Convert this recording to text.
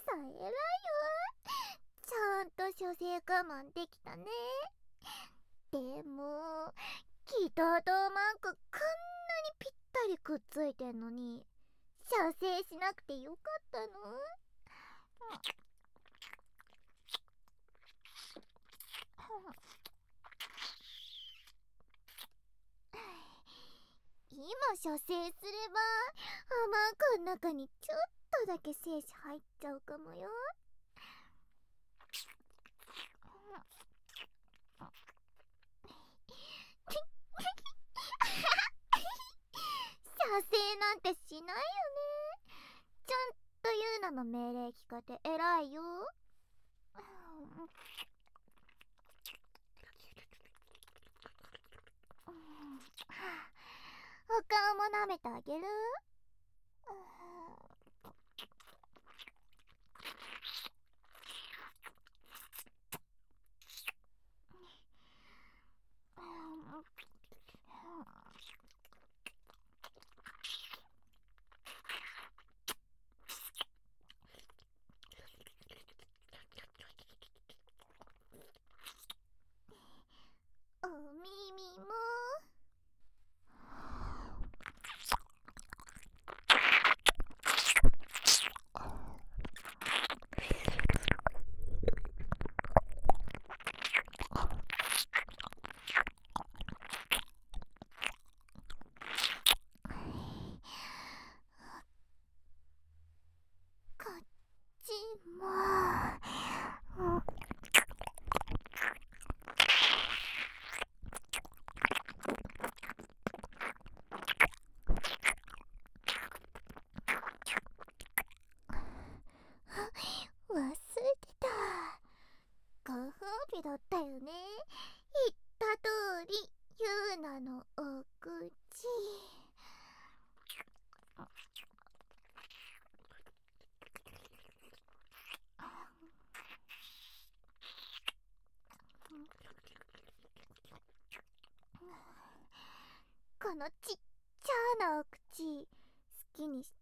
さ偉いわ。ちゃんと処世我慢できたね。でも気とマークこんなにぴったりくっついてんのに射精しなくてよかったの？今射精すればマークの中にちょっとだけ精子入っちゃうかもよ。射精なんてしないよね。ちゃんとユーナの命令聞かて偉いよ。お顔も舐めてあげる？お耳も。こっちも。忘れてた。ご褒美だったよね。言った通りユーナのお口。このちっちゃなお口好きにし